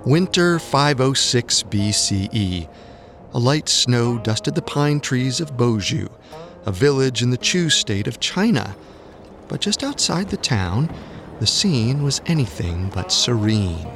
Winter 506 BCE. A light snow dusted the pine trees of Bozhu, a village in the Chu state of China. But just outside the town, the scene was anything but serene.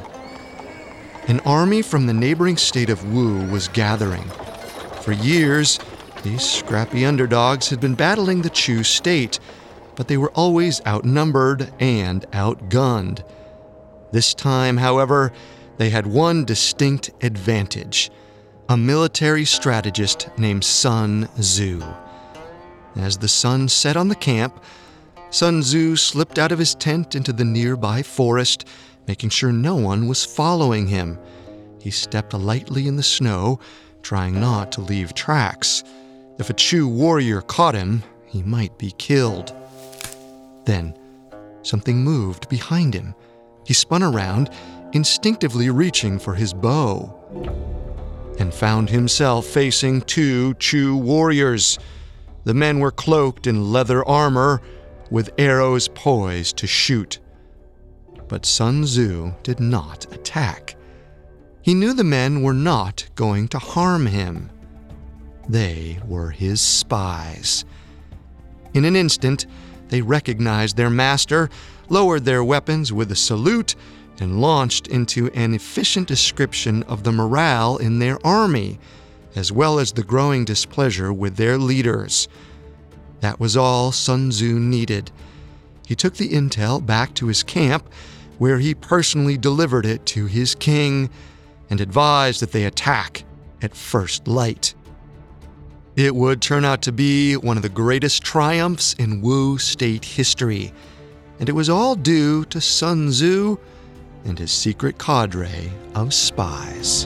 An army from the neighboring state of Wu was gathering. For years, these scrappy underdogs had been battling the Chu state, but they were always outnumbered and outgunned. This time, however, they had one distinct advantage: a military strategist named Sun Tzu. As the sun set on the camp, Sun Tzu slipped out of his tent into the nearby forest, making sure no one was following him. He stepped lightly in the snow, trying not to leave tracks. If a Chu warrior caught him, he might be killed. Then, something moved behind him. He spun around, instinctively reaching for his bow, and found himself facing two Chu warriors. The men were cloaked in leather armor, with arrows poised to shoot. But Sun Tzu did not attack. He knew the men were not going to harm him. They were his spies. In an instant, they recognized their master, lowered their weapons with a salute, and launched into an efficient description of the morale in their army, as well as the growing displeasure with their leaders. That was all Sun Tzu needed. He took the intel back to his camp, where he personally delivered it to his king and advised that they attack at first light. It would turn out to be one of the greatest triumphs in Wu state history, and it was all due to Sun Tzu and his secret cadre of spies.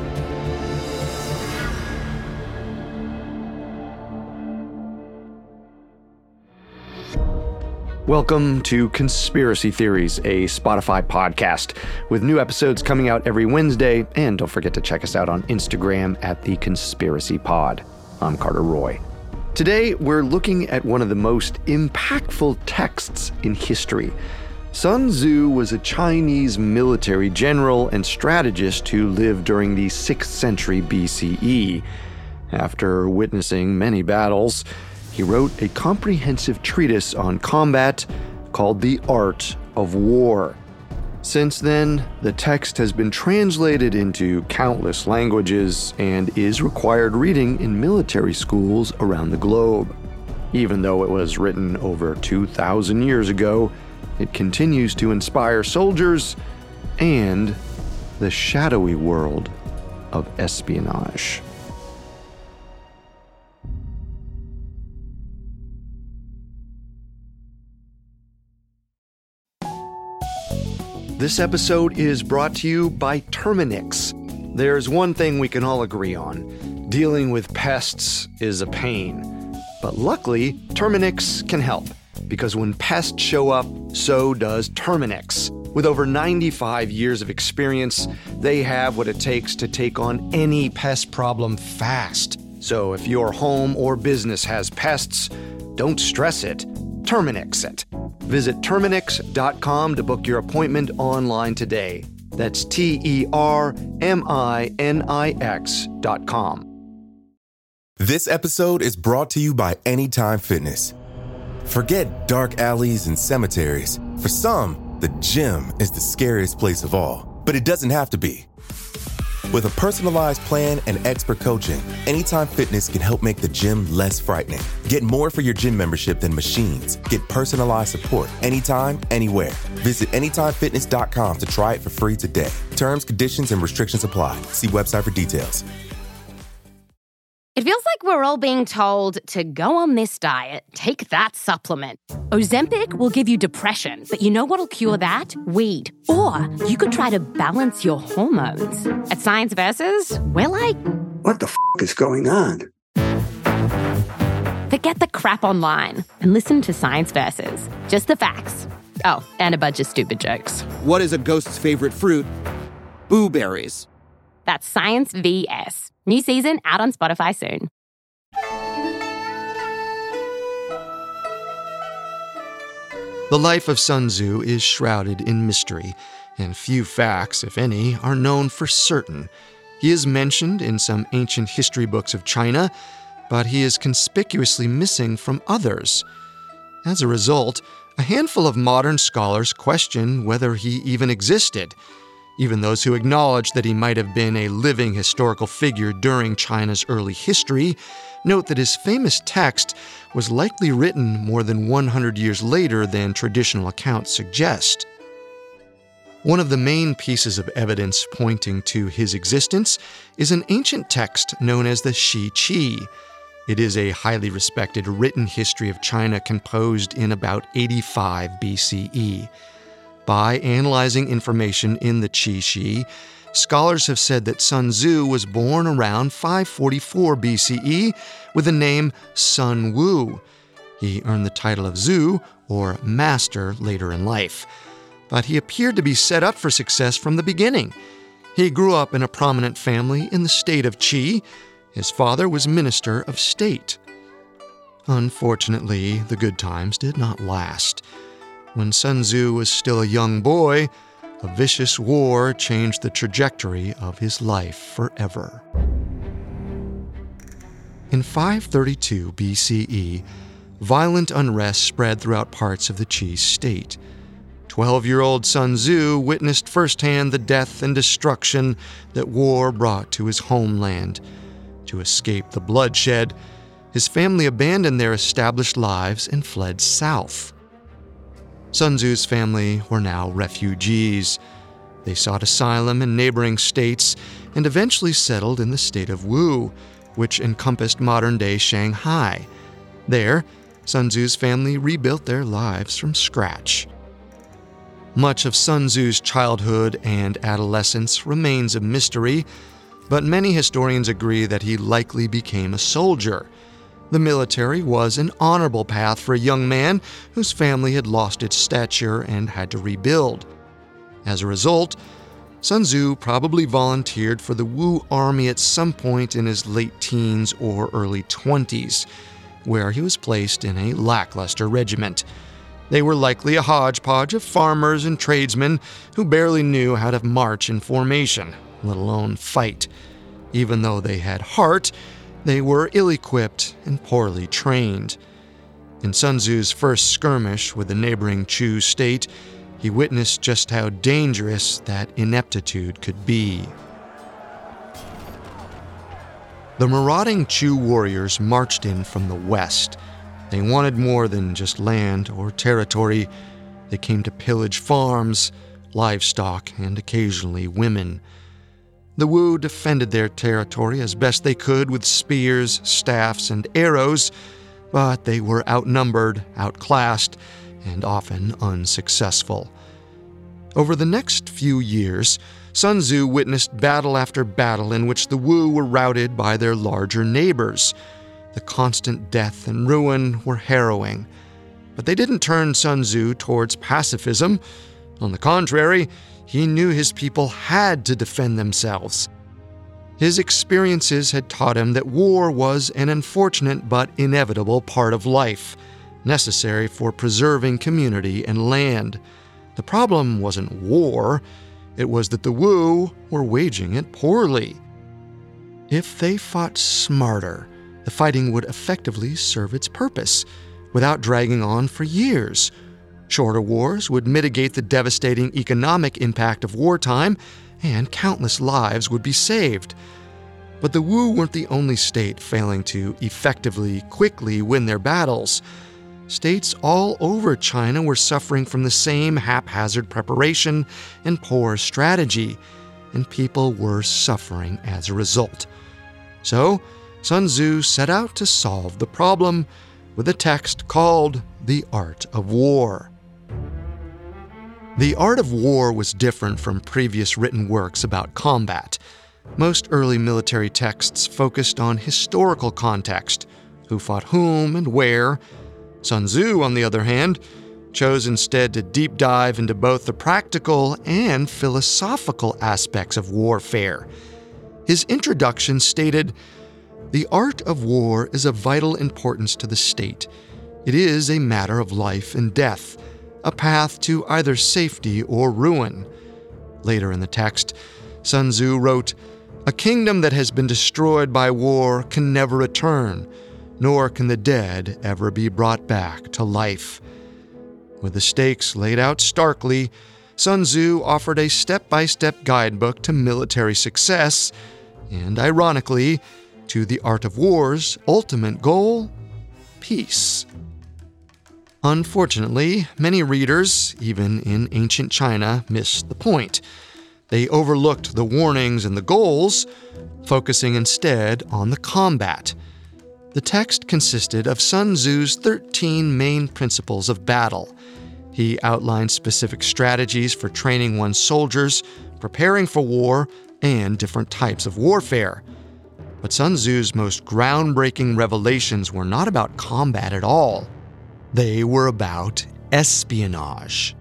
Welcome to Conspiracy Theories, a Spotify podcast, with new episodes coming out every Wednesday, and don't forget to check us out on Instagram at The Conspiracy Pod. I'm Carter Roy. Today, we're looking at one of the most impactful texts in history. Sun Tzu was a Chinese military general and strategist who lived during the 6th century BCE. After witnessing many battles, he wrote a comprehensive treatise on combat called The Art of War. Since then, the text has been translated into countless languages and is required reading in military schools around the globe. Even though it was written over 2,000 years ago, it continues to inspire soldiers and the shadowy world of espionage. This episode is brought to you by Terminix. There's one thing we can all agree on: dealing with pests is a pain. But luckily, Terminix can help, because when pests show up, so does Terminix. With over 95 years of experience, they have what it takes to take on any pest problem fast. So if your home or business has pests, don't stress it. Terminix it. Visit Terminix.com to book your appointment online today. That's TERMINIX.com. This episode is brought to you by Anytime Fitness. Forget dark alleys and cemeteries. For some, the gym is the scariest place of all. But it doesn't have to be. With a personalized plan and expert coaching, Anytime Fitness can help make the gym less frightening. Get more for your gym membership than machines. Get personalized support anytime, anywhere. Visit AnytimeFitness.com to try it for free today. Terms, conditions, and restrictions apply. See website for details. It feels like we're all being told to go on this diet, take that supplement. Ozempic will give you depression, but you know what'll cure that? Weed. Or you could try to balance your hormones. At Science Versus, we're like, what the is going on? Forget the crap online and listen to Science Versus. Just the facts. Oh, and a bunch of stupid jokes. What is a ghost's favorite fruit? Blueberries. That's Science VS. New season out on Spotify soon. The life of Sun Tzu is shrouded in mystery. and few facts, if any, are known for certain. He is mentioned in some ancient history books of China, but he is conspicuously missing from others. As a result, a handful of modern scholars question whether he even existed. Even those who acknowledge that he might have been a living historical figure during China's early history note that his famous text was likely written more than 100 years later than traditional accounts suggest. One of the main pieces of evidence pointing to his existence is an ancient text known as the Shi Qi. It is a highly respected written history of China composed in about 85 BCE. By analyzing information in the Qi Shi, scholars have said that Sun Tzu was born around 544 BCE with the name Sun Wu. He earned the title of Zhu, or master, later in life. But he appeared to be set up for success from the beginning. He grew up in a prominent family in the state of Qi. His father was minister of state. Unfortunately, the good times did not last. When Sun Tzu was still a young boy, a vicious war changed the trajectory of his life forever. In 532 BCE, violent unrest spread throughout parts of the Qi state. 12-year-old Sun Tzu witnessed firsthand the death and destruction that war brought to his homeland. To escape the bloodshed, his family abandoned their established lives and fled south. Sun Tzu's family were now refugees. They sought asylum in neighboring states and eventually settled in the state of Wu, which encompassed modern-day Shanghai. There, Sun Tzu's family rebuilt their lives from scratch. Much of Sun Tzu's childhood and adolescence remains a mystery, but many historians agree that he likely became a soldier. The military was an honorable path for a young man whose family had lost its stature and had to rebuild. As a result, Sun Tzu probably volunteered for the Wu army at some point in his late teens or early 20s, where he was placed in a lackluster regiment. They were likely a hodgepodge of farmers and tradesmen who barely knew how to march in formation, let alone fight. Even though they had heart, they were ill-equipped and poorly trained. In Sun Tzu's first skirmish with the neighboring Chu state, he witnessed just how dangerous that ineptitude could be. The marauding Chu warriors marched in from the west. They wanted more than just land or territory. They came to pillage farms, livestock, and occasionally women. The Wu defended their territory as best they could with spears, staffs, and arrows, but they were outnumbered, outclassed, and often unsuccessful. Over the next few years, Sun Tzu witnessed battle after battle in which the Wu were routed by their larger neighbors. The constant death and ruin were harrowing. But they didn't turn Sun Tzu towards pacifism. On the contrary, he knew his people had to defend themselves. His experiences had taught him that war was an unfortunate but inevitable part of life, necessary for preserving community and land. The problem wasn't war, it was that the Wu were waging it poorly. If they fought smarter, the fighting would effectively serve its purpose, without dragging on for years. Shorter wars would mitigate the devastating economic impact of wartime, and countless lives would be saved. But the Wu weren't the only state failing to effectively, quickly win their battles. States all over China were suffering from the same haphazard preparation and poor strategy, and people were suffering as a result. So, Sun Tzu set out to solve the problem with a text called The Art of War. The Art of War was different from previous written works about combat. Most early military texts focused on historical context, who fought whom and where. Sun Tzu, on the other hand, chose instead to deep dive into both the practical and philosophical aspects of warfare. His introduction stated, "The art of war is of vital importance to the state. It is a matter of life and death, a path to either safety or ruin. Later in the text, Sun Tzu wrote, "A kingdom that has been destroyed by war can never return, nor can the dead ever be brought back to life." With the stakes laid out starkly, Sun Tzu offered a step-by-step guidebook to military success and, ironically, to the art of war's ultimate goal, peace. Unfortunately, many readers, even in ancient China, missed the point. They overlooked the warnings and the goals, focusing instead on the combat. The text consisted of Sun Tzu's 13 main principles of battle. He outlined specific strategies for training one's soldiers, preparing for war, and different types of warfare. But Sun Tzu's most groundbreaking revelations were not about combat at all. They were about espionage.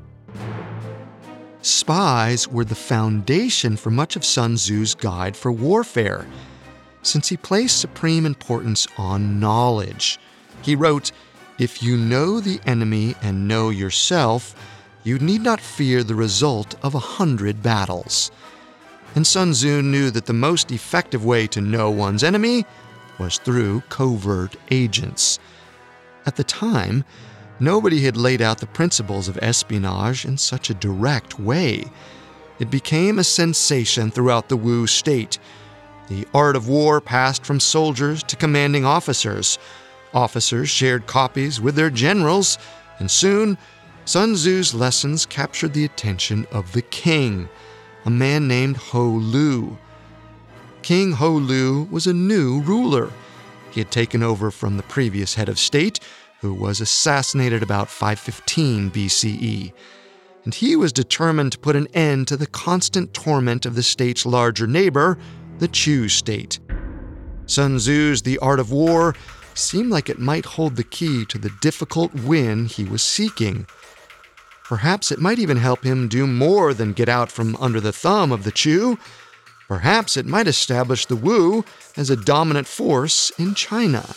Spies were the foundation for much of Sun Tzu's guide for warfare, since he placed supreme importance on knowledge. He wrote, "If you know the enemy and know yourself, you need not fear the result of 100 battles." And Sun Tzu knew that the most effective way to know one's enemy was through covert agents. At the time, nobody had laid out the principles of espionage in such a direct way. It became a sensation throughout the Wu state. The art of war passed from soldiers to commanding officers. Officers shared copies with their generals, and soon Sun Tzu's lessons captured the attention of the king, a man named Ho Lu. King Ho Lu was a new ruler. He had taken over from the previous head of state, who was assassinated about 515 BCE, and he was determined to put an end to the constant torment of the state's larger neighbor, the Chu state. Sun Tzu's The Art of War seemed like it might hold the key to the difficult win he was seeking. Perhaps it might even help him do more than get out from under the thumb of the Chu. Perhaps it might establish the Wu as a dominant force in China.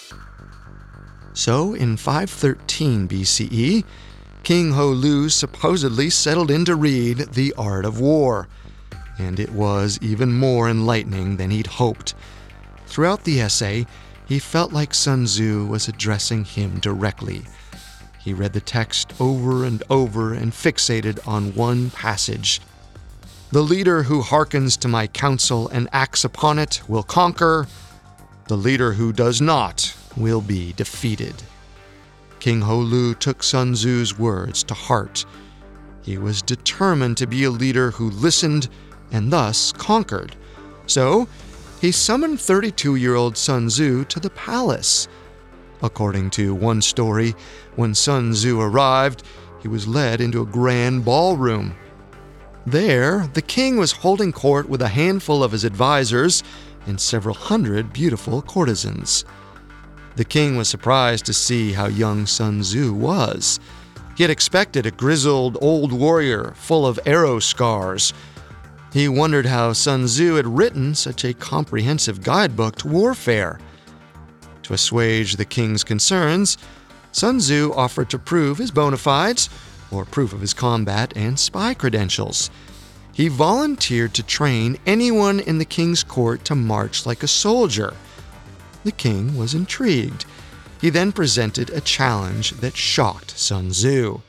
So, in 513 BCE, King Ho Lu supposedly settled in to read The Art of War, and it was even more enlightening than he'd hoped. Throughout the essay, he felt like Sun Tzu was addressing him directly. He read the text over and over and fixated on one passage. "The leader who hearkens to my counsel and acts upon it will conquer. The leader who does not will be defeated." King Ho Lu took Sun Tzu's words to heart. He was determined to be a leader who listened and thus conquered. So, he summoned 32-year-old Sun Tzu to the palace. According to one story, when Sun Tzu arrived, he was led into a grand ballroom. There, the king was holding court with a handful of his advisors and several hundred beautiful courtesans. The king was surprised to see how young Sun Tzu was. He had expected a grizzled old warrior full of arrow scars. He wondered how Sun Tzu had written such a comprehensive guidebook to warfare. To assuage the king's concerns, Sun Tzu offered to prove his bona fides, or proof of his combat and spy credentials. He volunteered to train anyone in the king's court to march like a soldier. The king was intrigued. He then presented a challenge that shocked Sun Tzu.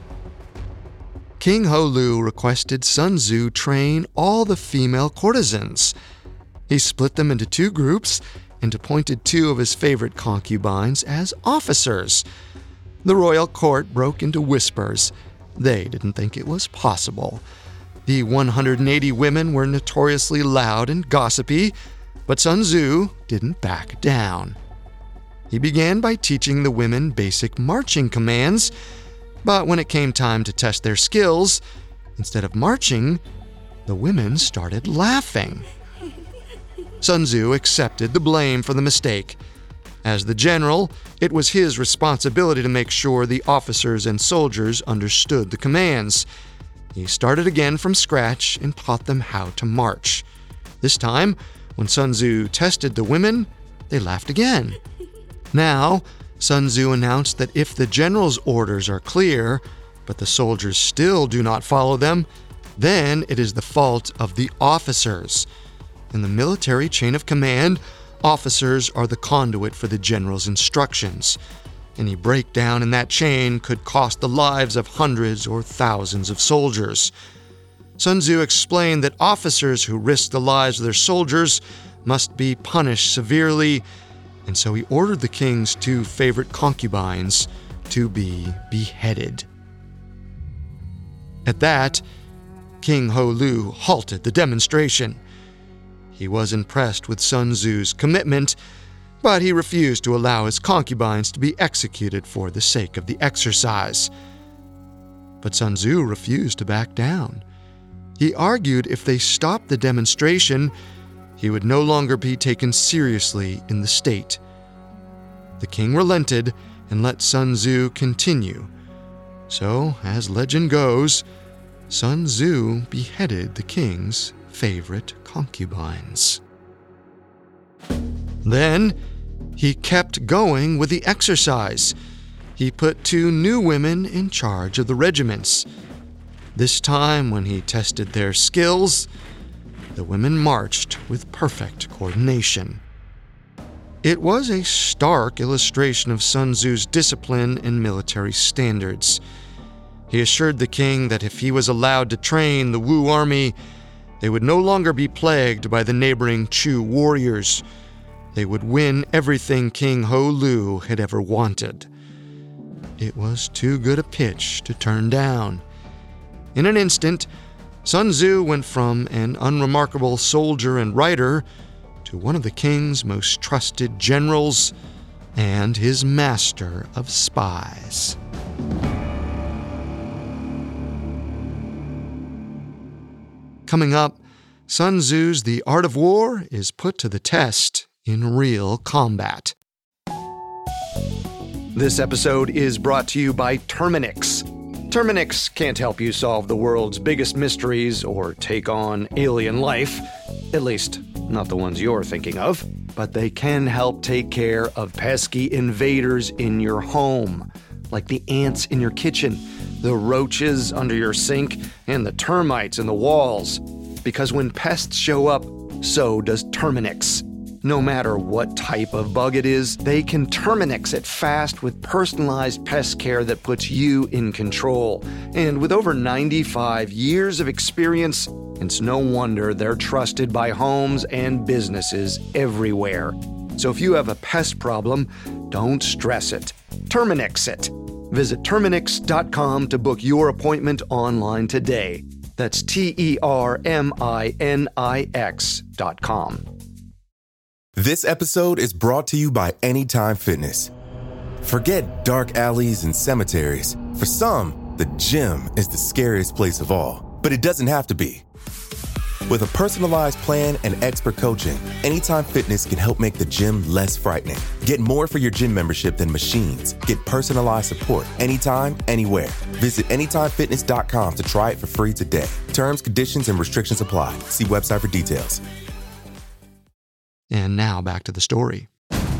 King Ho Lu requested Sun Tzu train all the female courtesans. He split them into 2 groups and appointed 2 of his favorite concubines as officers. The royal court broke into whispers. They didn't think it was possible. The 180 women were notoriously loud and gossipy, but Sun Tzu didn't back down. He began by teaching the women basic marching commands, but when it came time to test their skills, instead of marching, the women started laughing. Sun Tzu accepted the blame for the mistake. As the general, it was his responsibility to make sure the officers and soldiers understood the commands. He started again from scratch and taught them how to march. This time, when Sun Tzu tested the women, they laughed again. Now, Sun Tzu announced that if the general's orders are clear, but the soldiers still do not follow them, then it is the fault of the officers. In the military chain of command, officers are the conduit for the general's instructions. Any breakdown in that chain could cost the lives of hundreds or thousands of soldiers. Sun Tzu explained that officers who risk the lives of their soldiers must be punished severely, and so he ordered the king's 2 favorite concubines to be beheaded. At that, King Ho Lu halted the demonstration. He was impressed with Sun Tzu's commitment, but he refused to allow his concubines to be executed for the sake of the exercise. But Sun Tzu refused to back down. He argued if they stopped the demonstration, he would no longer be taken seriously in the state. The king relented and let Sun Tzu continue. So, as legend goes, Sun Tzu beheaded the king's favorite concubines. Then, he kept going with the exercise. He put 2 new women in charge of the regiments. This time, when he tested their skills, the women marched with perfect coordination. It was a stark illustration of Sun Tzu's discipline and military standards. He assured the king that if he was allowed to train the Wu army, they would no longer be plagued by the neighboring Chu warriors. They would win everything King Ho Lu had ever wanted. It was too good a pitch to turn down. In an instant, Sun Tzu went from an unremarkable soldier and writer to one of the king's most trusted generals and his master of spies. Coming up, Sun Tzu's The Art of War is put to the test in real combat. This episode is brought to you by Terminix. Terminix can't help you solve the world's biggest mysteries or take on alien life, at least not the ones you're thinking of, but they can help take care of pesky invaders in your home, like the ants in your kitchen, the roaches under your sink, and the termites in the walls. Because when pests show up, so does Terminix. No matter what type of bug it is, they can Terminix it fast with personalized pest care that puts you in control. And with over 95 years of experience, it's no wonder they're trusted by homes and businesses everywhere. So if you have a pest problem, don't stress it. Terminix it. Visit Terminix.com to book your appointment online today. That's TERMINIX.com. This episode is brought to you by Anytime Fitness. Forget dark alleys and cemeteries. For some, the gym is the scariest place of all, but it doesn't have to be. With a personalized plan and expert coaching, Anytime Fitness can help make the gym less frightening. Get more for your gym membership than machines. Get personalized support anytime, anywhere. Visit AnytimeFitness.com to try it for free today. Terms, conditions, and restrictions apply. See website for details. And now back to the story.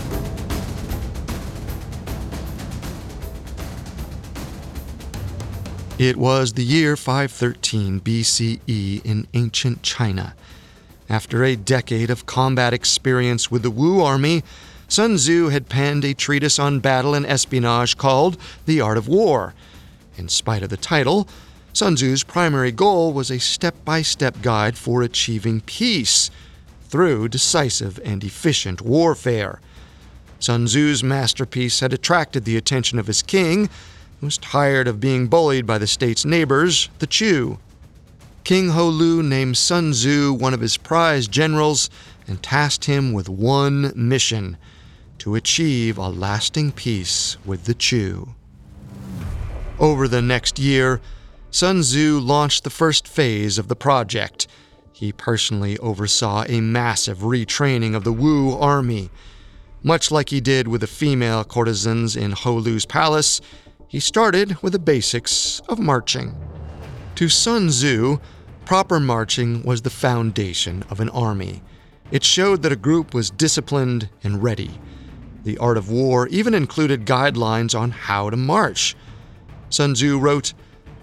It was the year 513 BCE in ancient China. After a decade of combat experience with the Wu army, Sun Tzu had penned a treatise on battle and espionage called The Art of War. In spite of the title, Sun Tzu's primary goal was a step-by-step guide for achieving peace through decisive and efficient warfare. Sun Tzu's masterpiece had attracted the attention of his king, who was tired of being bullied by the state's neighbors, the Chu. King Ho Lu named Sun Tzu one of his prize generals and tasked him with one mission: to achieve a lasting peace with the Chu. Over the next year, Sun Tzu launched the first phase of the project. He personally oversaw a massive retraining of the Wu army. Much like he did with the female courtesans in Ho Lu's palace, he started with the basics of marching. To Sun Tzu, proper marching was the foundation of an army. It showed that a group was disciplined and ready. The Art of War even included guidelines on how to march. Sun Tzu wrote,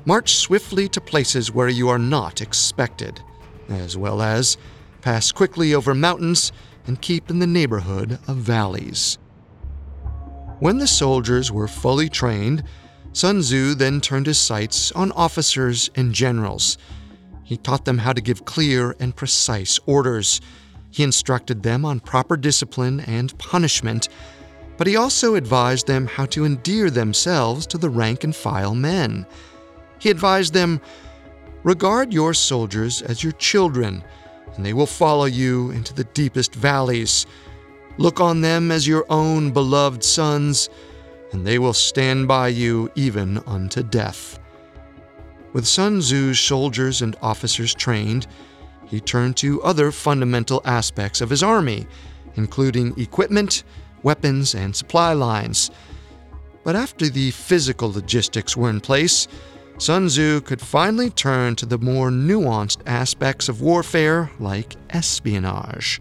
March swiftly to places where you are not expected, as well as pass quickly over mountains and keep in the neighborhood of valleys. When the soldiers were fully trained, Sun Tzu then turned his sights on officers and generals. He taught them how to give clear and precise orders. He instructed them on proper discipline and punishment, but he also advised them how to endear themselves to the rank-and-file men. He advised them, "Regard your soldiers as your children, and they will follow you into the deepest valleys. Look on them as your own beloved sons, and they will stand by you even unto death." With Sun Tzu's soldiers and officers trained, he turned to other fundamental aspects of his army, including equipment, weapons, and supply lines. But after the physical logistics were in place, Sun Tzu could finally turn to the more nuanced aspects of warfare, like espionage.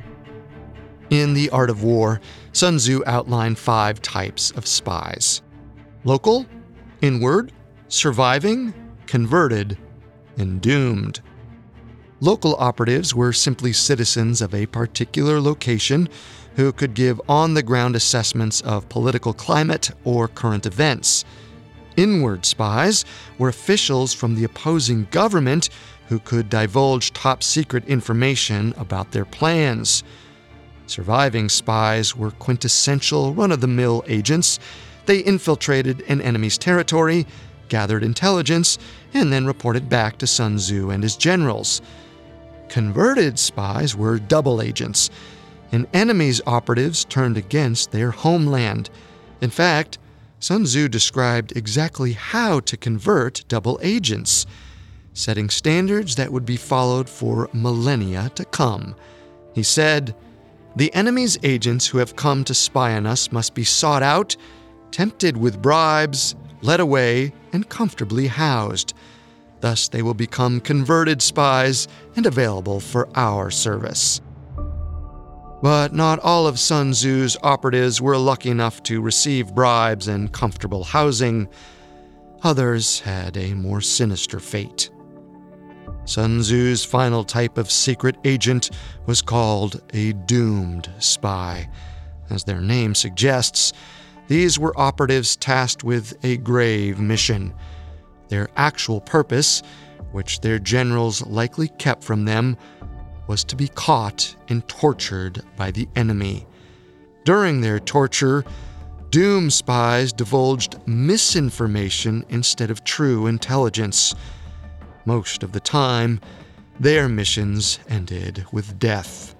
In The Art of War, Sun Tzu outlined 5 types of spies: local, inward, surviving, converted, and doomed. Local operatives were simply citizens of a particular location who could give on-the-ground assessments of political climate or current events. Inward spies were officials from the opposing government who could divulge top-secret information about their plans. Surviving spies were quintessential run-of-the-mill agents. They infiltrated an enemy's territory, gathered intelligence, and then reported back to Sun Tzu and his generals. Converted spies were double agents. An enemy's operatives turned against their homeland. In fact, Sun Tzu described exactly how to convert double agents, setting standards that would be followed for millennia to come. He said, "The enemy's agents who have come to spy on us must be sought out, tempted with bribes, led away, and comfortably housed. Thus they will become converted spies and available for our service." But not all of Sun Tzu's operatives were lucky enough to receive bribes and comfortable housing. Others had a more sinister fate. Sun Tzu's final type of secret agent was called a doomed spy. As their name suggests, these were operatives tasked with a grave mission. Their actual purpose, which their generals likely kept from them, was to be caught and tortured by the enemy. During their torture, doomed spies divulged misinformation instead of true intelligence. Most of the time, their missions ended with death.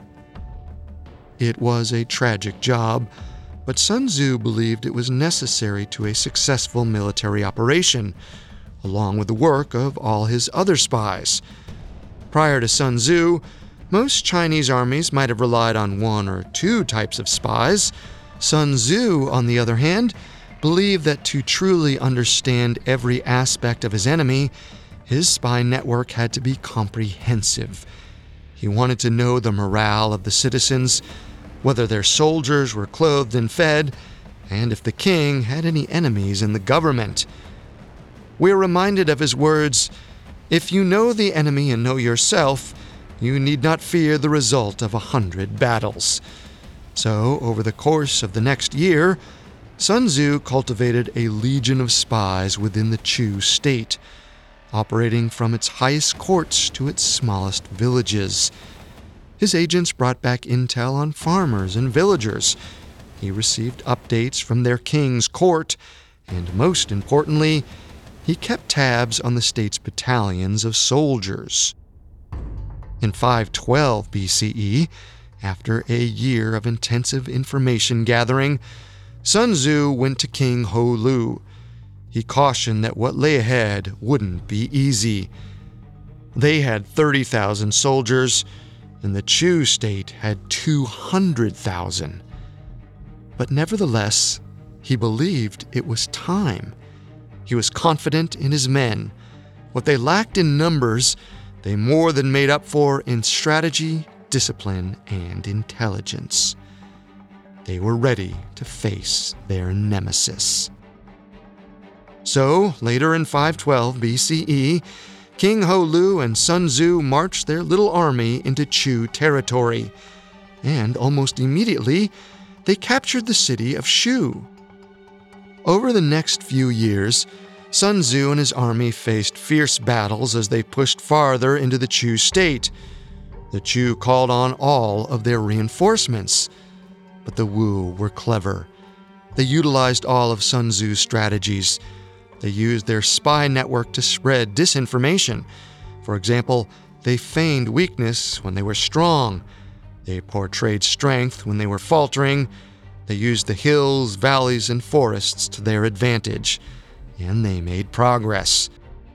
It was a tragic job, but Sun Tzu believed it was necessary to a successful military operation, along with the work of all his other spies. Prior to Sun Tzu, most Chinese armies might have relied on 1 or 2 types of spies. Sun Tzu, on the other hand, believed that to truly understand every aspect of his enemy, his spy network had to be comprehensive. He wanted to know the morale of the citizens, whether their soldiers were clothed and fed, and if the king had any enemies in the government. We're reminded of his words, "If you know the enemy and know yourself, you need not fear the result of 100 battles." So, over the course of the next year, Sun Tzu cultivated a legion of spies within the Chu state, operating from its highest courts to its smallest villages. His agents brought back intel on farmers and villagers. He received updates from their king's court, and most importantly, he kept tabs on the state's battalions of soldiers. In 512 BCE, after a year of intensive information gathering, Sun Tzu went to King Hou Lu. He cautioned that what lay ahead wouldn't be easy. They had 30,000 soldiers, and the Chu state had 200,000. But nevertheless, he believed it was time. He was confident in his men. What they lacked in numbers, they more than made up for in strategy, discipline, and intelligence. They were ready to face their nemesis. So, later in 512 BCE, King Ho-Lu and Sun Tzu marched their little army into Chu territory, and almost immediately, they captured the city of Shu. Over the next few years, Sun Tzu and his army faced fierce battles as they pushed farther into the Chu state. The Chu called on all of their reinforcements, but the Wu were clever. They utilized all of Sun Tzu's strategies. They used their spy network to spread disinformation. For example, they feigned weakness when they were strong. They portrayed strength when they were faltering. They used the hills, valleys, and forests to their advantage, and they made progress.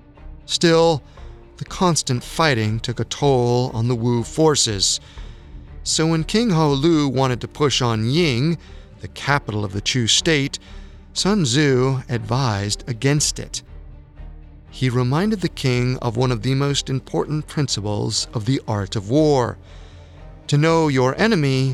Still, the constant fighting took a toll on the Wu forces. So when King Ho-Lu wanted to push on Ying, the capital of the Chu state, Sun Tzu advised against it. He reminded the king of one of the most important principles of the art of war: to know your enemy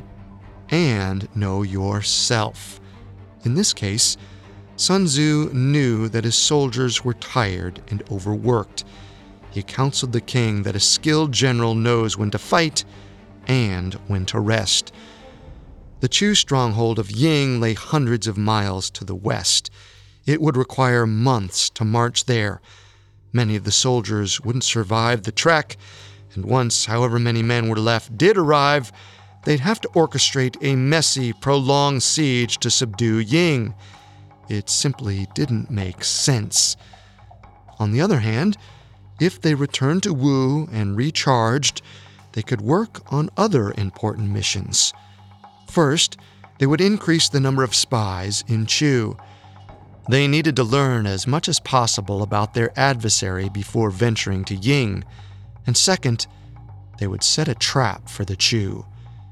and know yourself. In this case, Sun Tzu knew that his soldiers were tired and overworked. He counseled the king that a skilled general knows when to fight and when to rest. The Chu stronghold of Ying lay hundreds of miles to the west. It would require months to march there. Many of the soldiers wouldn't survive the trek, and once however many men were left did arrive, they'd have to orchestrate a messy, prolonged siege to subdue Ying. It simply didn't make sense. On the other hand, if they returned to Wu and recharged, they could work on other important missions. First, they would increase the number of spies in Chu. They needed to learn as much as possible about their adversary before venturing to Ying. And second, they would set a trap for the Chu.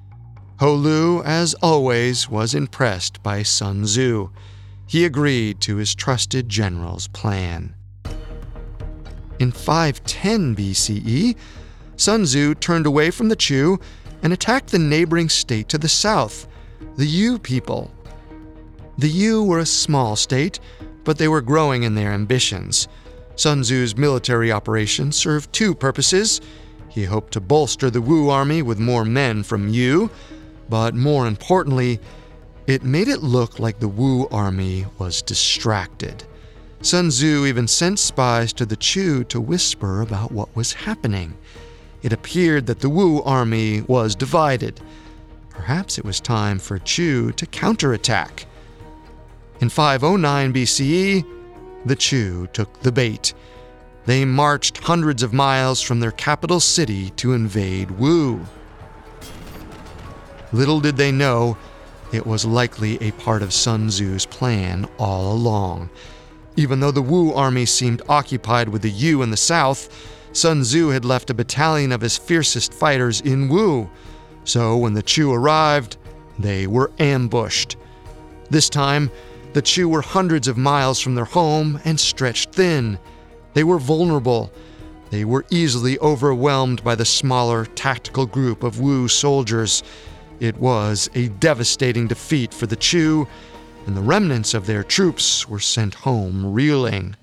Ho-Lu, as always, was impressed by Sun Tzu. He agreed to his trusted general's plan. In 510 BCE, Sun Tzu turned away from the Chu and attacked the neighboring state to the south, the Yu people. The Yu were a small state, but they were growing in their ambitions. Sun Tzu's military operation served two purposes. He hoped to bolster the Wu army with more men from Yu, but more importantly, it made it look like the Wu army was distracted. Sun Tzu even sent spies to the Chu to whisper about what was happening. It appeared that the Wu army was divided. Perhaps it was time for Chu to counterattack. In 509 BCE, the Chu took the bait. They marched hundreds of miles from their capital city to invade Wu. Little did they know, it was likely a part of Sun Tzu's plan all along. Even though the Wu army seemed occupied with the Yu in the south, Sun Tzu had left a battalion of his fiercest fighters in Wu. So when the Chu arrived, they were ambushed. This time, the Chu were hundreds of miles from their home and stretched thin. They were vulnerable. They were easily overwhelmed by the smaller, tactical group of Wu soldiers. It was a devastating defeat for the Chu, and the remnants of their troops were sent home reeling.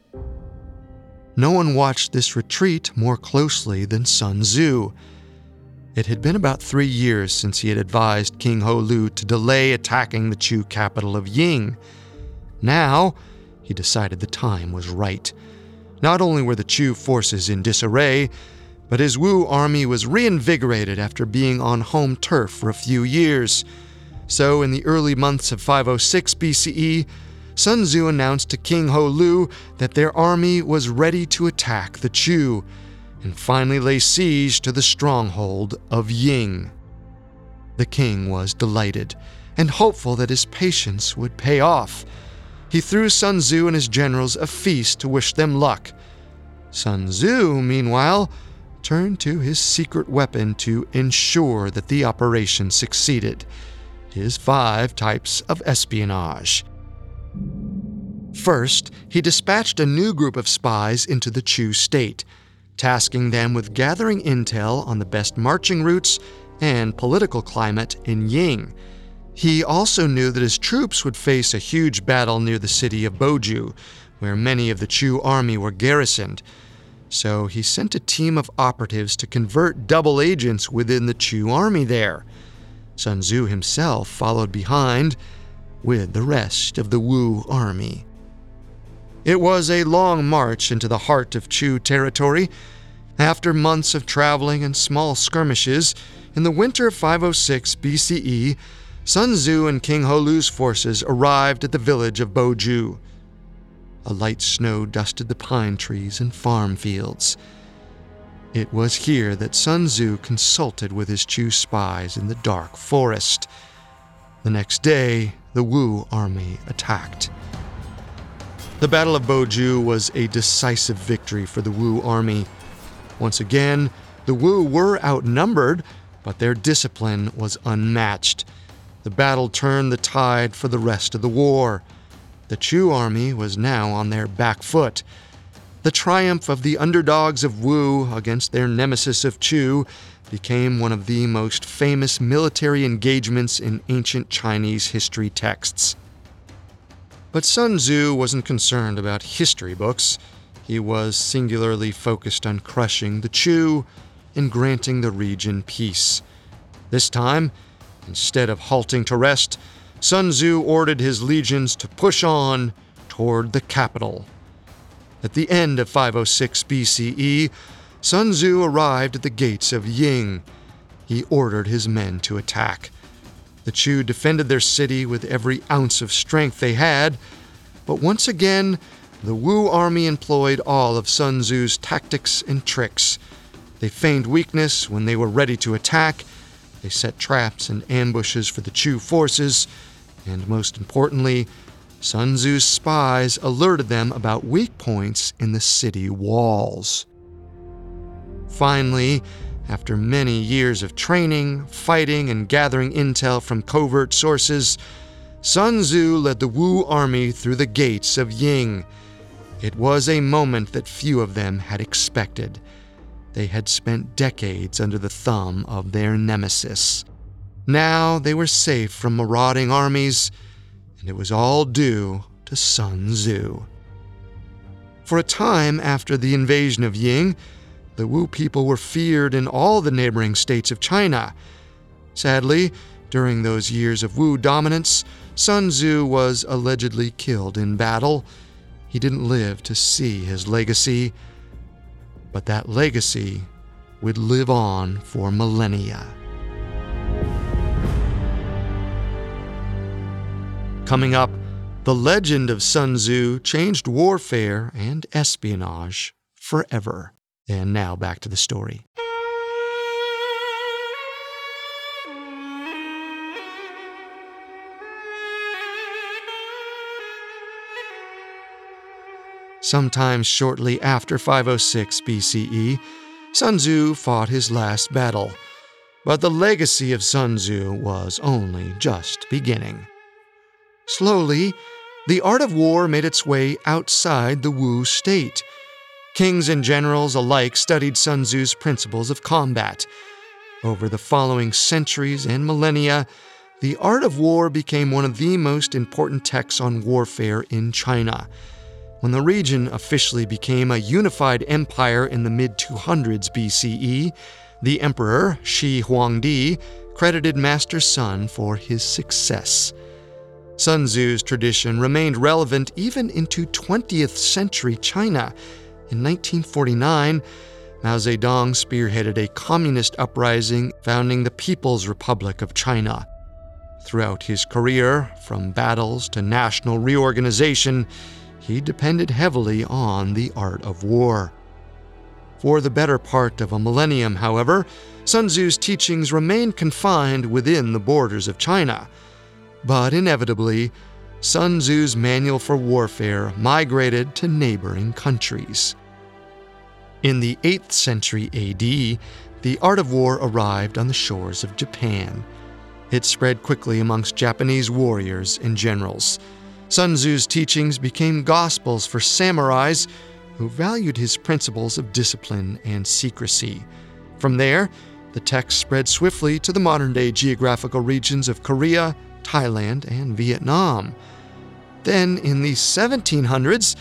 No one watched this retreat more closely than Sun Tzu. It had been about 3 years since he had advised King Ho-Lu to delay attacking the Chu capital of Ying. Now, he decided the time was right. Not only were the Chu forces in disarray, but his Wu army was reinvigorated after being on home turf for a few years. So in the early months of 506 BCE, Sun Tzu announced to King Ho-Lu that their army was ready to attack the Chu and finally lay siege to the stronghold of Ying. The king was delighted and hopeful that his patience would pay off. He threw Sun Tzu and his generals a feast to wish them luck. Sun Tzu, meanwhile, turned to his secret weapon to ensure that the operation succeeded: his 5 types of espionage. First, he dispatched a new group of spies into the Chu state, tasking them with gathering intel on the best marching routes and political climate in Ying. He also knew that his troops would face a huge battle near the city of Boju, where many of the Chu army were garrisoned. So he sent a team of operatives to convert double agents within the Chu army there. Sun Tzu himself followed behind with the rest of the Wu army. It was a long march into the heart of Chu territory. After months of traveling and small skirmishes, in the winter of 506 BCE, Sun Tzu and King Holu's forces arrived at the village of Boju. A light snow dusted the pine trees and farm fields. It was here that Sun Tzu consulted with his Chu spies in the dark forest. The next day, the Wu army attacked. The Battle of Boju was a decisive victory for the Wu army. Once again, the Wu were outnumbered, but their discipline was unmatched. The battle turned the tide for the rest of the war. The Chu army was now on their back foot. The triumph of the underdogs of Wu against their nemesis of Chu became one of the most famous military engagements in ancient Chinese history texts. But Sun Tzu wasn't concerned about history books. He was singularly focused on crushing the Chu and granting the region peace. This time, instead of halting to rest, Sun Tzu ordered his legions to push on toward the capital. At the end of 506 BCE, Sun Tzu arrived at the gates of Ying. He ordered his men to attack. The Chu defended their city with every ounce of strength they had, but once again, the Wu army employed all of Sun Tzu's tactics and tricks. They feigned weakness when they were ready to attack. They set traps and ambushes for the Chu forces, and most importantly, Sun Tzu's spies alerted them about weak points in the city walls. Finally, after many years of training, fighting, and gathering intel from covert sources, Sun Tzu led the Wu army through the gates of Ying. It was a moment that few of them had expected. They had spent decades under the thumb of their nemesis. Now they were safe from marauding armies, and it was all due to Sun Tzu. For a time after the invasion of Ying, the Wu people were feared in all the neighboring states of China. Sadly, during those years of Wu dominance, Sun Tzu was allegedly killed in battle. He didn't live to see his legacy, but that legacy would live on for millennia. Coming up, the legend of Sun Tzu changed warfare and espionage forever. And now back to the story. Sometime shortly after 506 BCE, Sun Tzu fought his last battle. But the legacy of Sun Tzu was only just beginning. Slowly, the art of war made its way outside the Wu state. Kings and generals alike studied Sun Tzu's principles of combat. Over the following centuries and millennia, the art of war became one of the most important texts on warfare in China. When the region officially became a unified empire in the mid-200s BCE, the emperor, Shi Huangdi, credited Master Sun for his success. Sun Tzu's tradition remained relevant even into 20th century China. In 1949, Mao Zedong spearheaded a communist uprising founding the People's Republic of China. Throughout his career, from battles to national reorganization, he depended heavily on the art of war. For the better part of a millennium, however, Sun Tzu's teachings remained confined within the borders of China. But inevitably, Sun Tzu's manual for warfare migrated to neighboring countries. In the 8th century AD, the art of war arrived on the shores of Japan. It spread quickly amongst Japanese warriors and generals. Sun Tzu's teachings became gospels for samurais who valued his principles of discipline and secrecy. From there, the text spread swiftly to the modern-day geographical regions of Korea, Thailand, and Vietnam. Then, in the 1700s,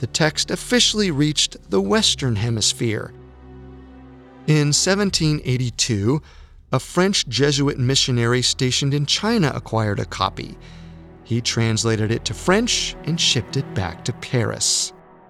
the text officially reached the Western Hemisphere. In 1782, a French Jesuit missionary stationed in China acquired a copy. He translated it to French and shipped it back to Paris.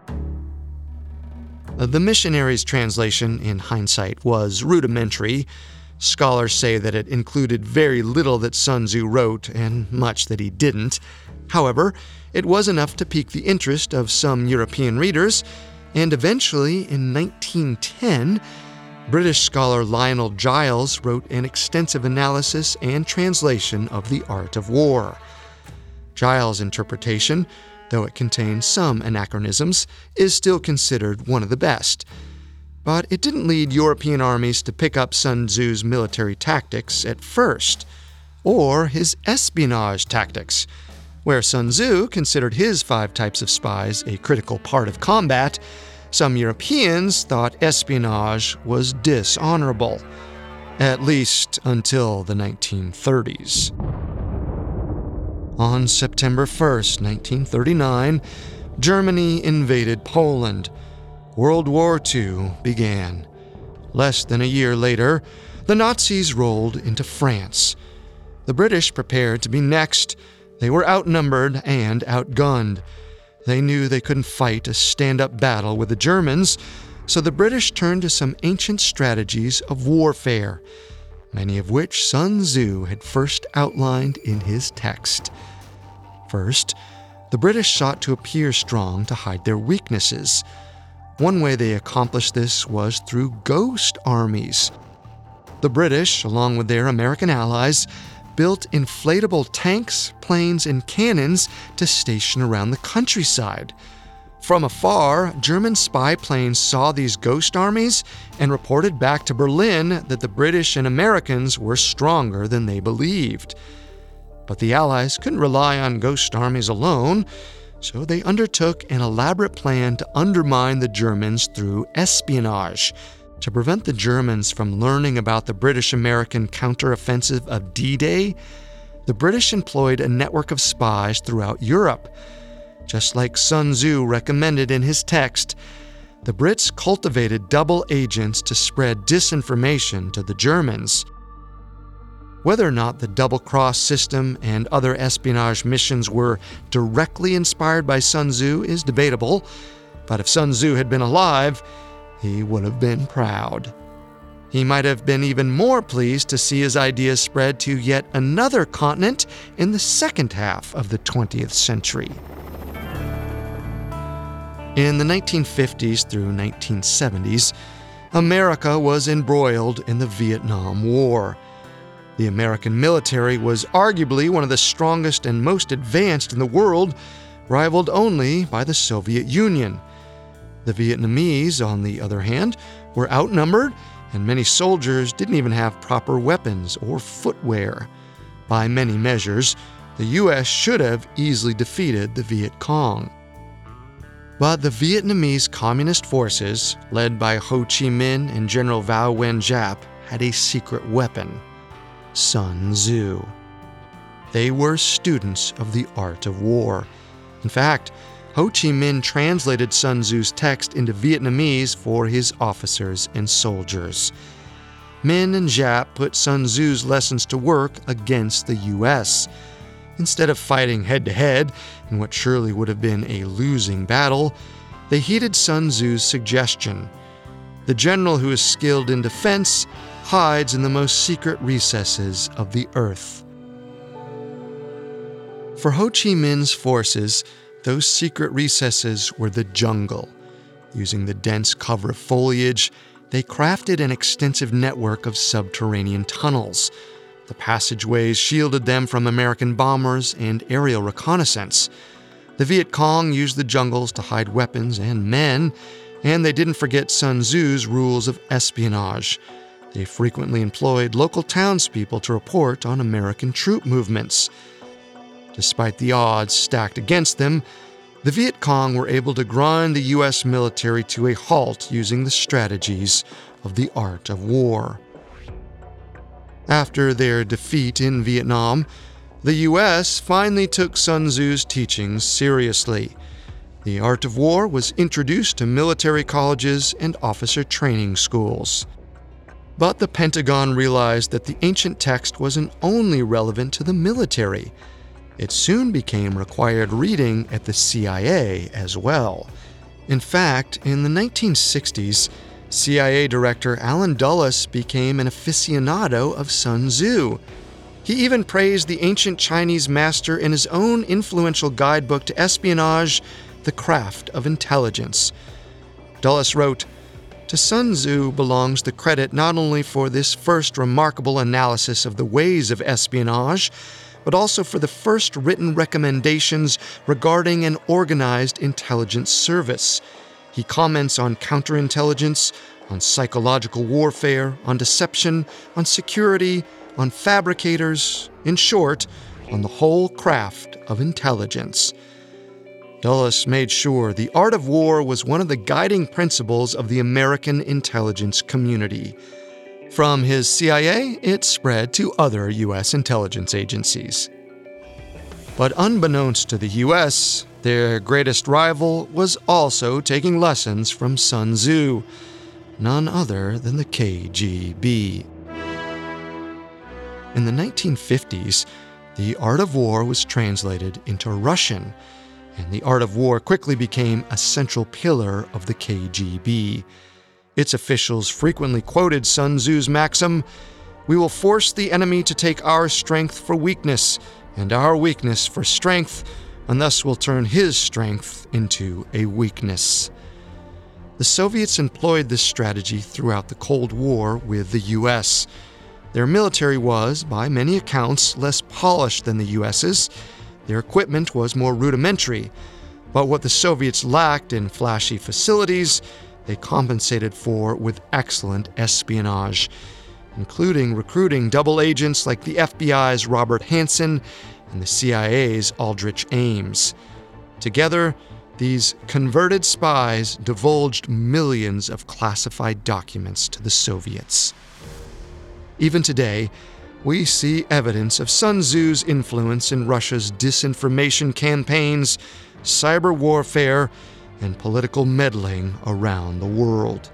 The missionary's translation, in hindsight, was rudimentary. Scholars say that it included very little that Sun Tzu wrote and much that he didn't. However, it was enough to pique the interest of some European readers, and eventually, in 1910, British scholar Lionel Giles wrote an extensive analysis and translation of The Art of War. Giles' interpretation, though it contains some anachronisms, is still considered one of the best. But it didn't lead European armies to pick up Sun Tzu's military tactics at first, or his espionage tactics. Where Sun Tzu considered his 5 types of spies a critical part of combat, some Europeans thought espionage was dishonorable, at least until the 1930s. On September 1st, 1939, Germany invaded Poland. World War II began. Less than a year later, the Nazis rolled into France. The British prepared to be next. They were outnumbered and outgunned. They knew they couldn't fight a stand-up battle with the Germans, so the British turned to some ancient strategies of warfare, many of which Sun Tzu had first outlined in his text. First, the British sought to appear strong to hide their weaknesses. One way they accomplished this was through ghost armies. The British, along with their American allies, built inflatable tanks, planes, and cannons to station around the countryside. From afar, German spy planes saw these ghost armies and reported back to Berlin that the British and Americans were stronger than they believed. But the Allies couldn't rely on ghost armies alone, so they undertook an elaborate plan to undermine the Germans through espionage. To prevent the Germans from learning about the British-American counteroffensive of D-Day, the British employed a network of spies throughout Europe. Just like Sun Tzu recommended in his text, the Brits cultivated double agents to spread disinformation to the Germans. Whether or not the double-cross system and other espionage missions were directly inspired by Sun Tzu is debatable, but if Sun Tzu had been alive, he would have been proud. He might have been even more pleased to see his ideas spread to yet another continent in the second half of the 20th century. In the 1950s through 1970s, America was embroiled in the Vietnam War. The American military was arguably one of the strongest and most advanced in the world, rivaled only by the Soviet Union. The Vietnamese, on the other hand, were outnumbered, and many soldiers didn't even have proper weapons or footwear. By many measures, the U.S. should have easily defeated the Viet Cong. But the Vietnamese Communist forces, led by Ho Chi Minh and General Vau Uen Giap, had a secret weapon: Sun Tzu. They were students of the art of war. In fact, Ho Chi Minh translated Sun Tzu's text into Vietnamese for his officers and soldiers. Minh and Giap put Sun Tzu's lessons to work against the U.S. Instead of fighting head-to-head in what surely would have been a losing battle, they heeded Sun Tzu's suggestion. The general who is skilled in defense hides in the most secret recesses of the earth. For Ho Chi Minh's forces, those secret recesses were the jungle. Using the dense cover of foliage, they crafted an extensive network of subterranean tunnels. The passageways shielded them from American bombers and aerial reconnaissance. The Viet Cong used the jungles to hide weapons and men, and they didn't forget Sun Tzu's rules of espionage. They frequently employed local townspeople to report on American troop movements. Despite the odds stacked against them, the Viet Cong were able to grind the U.S. military to a halt using the strategies of the art of war. After their defeat in Vietnam, the U.S. finally took Sun Tzu's teachings seriously. The art of war was introduced to military colleges and officer training schools. But the Pentagon realized that the ancient text wasn't only relevant to the military. It soon became required reading at the CIA as well. In fact, in the 1960s, CIA Director Allen Dulles became an aficionado of Sun Tzu. He even praised the ancient Chinese master in his own influential guidebook to espionage, The Craft of Intelligence. Dulles wrote, "To Sun Tzu belongs the credit not only for this first remarkable analysis of the ways of espionage, but also for the first written recommendations regarding an organized intelligence service. He comments on counterintelligence, on psychological warfare, on deception, on security, on fabricators, in short, on the whole craft of intelligence." Dulles made sure the art of war was one of the guiding principles of the American intelligence community. From his CIA, it spread to other U.S. intelligence agencies. But unbeknownst to the U.S., their greatest rival was also taking lessons from Sun Tzu, none other than the KGB. In the 1950s, the art of war was translated into Russian, and the art of war quickly became a central pillar of the KGB. Its officials frequently quoted Sun Tzu's maxim, "We will force the enemy to take our strength for weakness, and our weakness for strength, and thus will turn his strength into a weakness." The Soviets employed this strategy throughout the Cold War with the U.S. Their military was, by many accounts, less polished than the U.S.'s. Their equipment was more rudimentary, but what the Soviets lacked in flashy facilities, they compensated for with excellent espionage, including recruiting double agents like the FBI's Robert Hanssen and the CIA's Aldrich Ames. Together, these converted spies divulged millions of classified documents to the Soviets. Even today, we see evidence of Sun Tzu's influence in Russia's disinformation campaigns, cyber warfare, and political meddling around the world.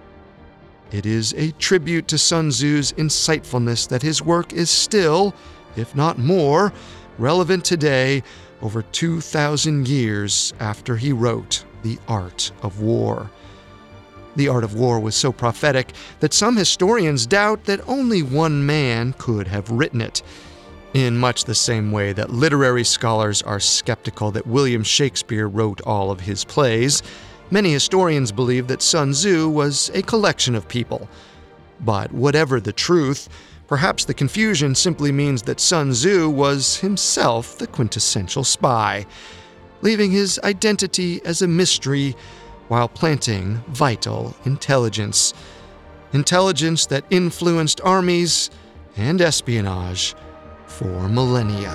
It is a tribute to Sun Tzu's insightfulness that his work is still, if not more, relevant today, over 2,000 years after he wrote The Art of War. The Art of War was so prophetic that some historians doubt that only one man could have written it, in much the same way that literary scholars are skeptical that William Shakespeare wrote all of his plays. Many historians believe that Sun Tzu was a collection of people. But whatever the truth, perhaps the confusion simply means that Sun Tzu was himself the quintessential spy, leaving his identity as a mystery while planting vital intelligence. Intelligence that influenced armies and espionage for millennia.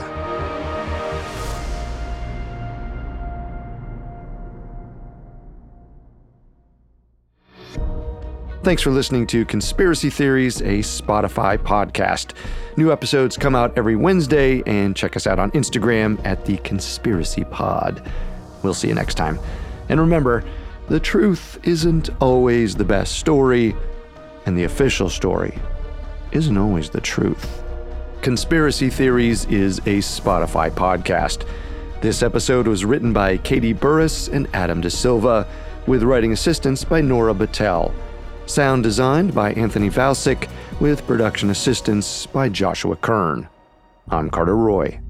Thanks for listening to Conspiracy Theories, a Spotify podcast. New episodes come out every Wednesday, and check us out on Instagram at The Conspiracy Pod. We'll see you next time. And remember, the truth isn't always the best story, and the official story isn't always the truth. Conspiracy Theories is a Spotify podcast. This episode was written by Katie Burris and Adam De Silva, with writing assistance by Nora Battelle. Sound designed by Anthony Valsic, with production assistance by Joshua Kern. I'm Carter Roy.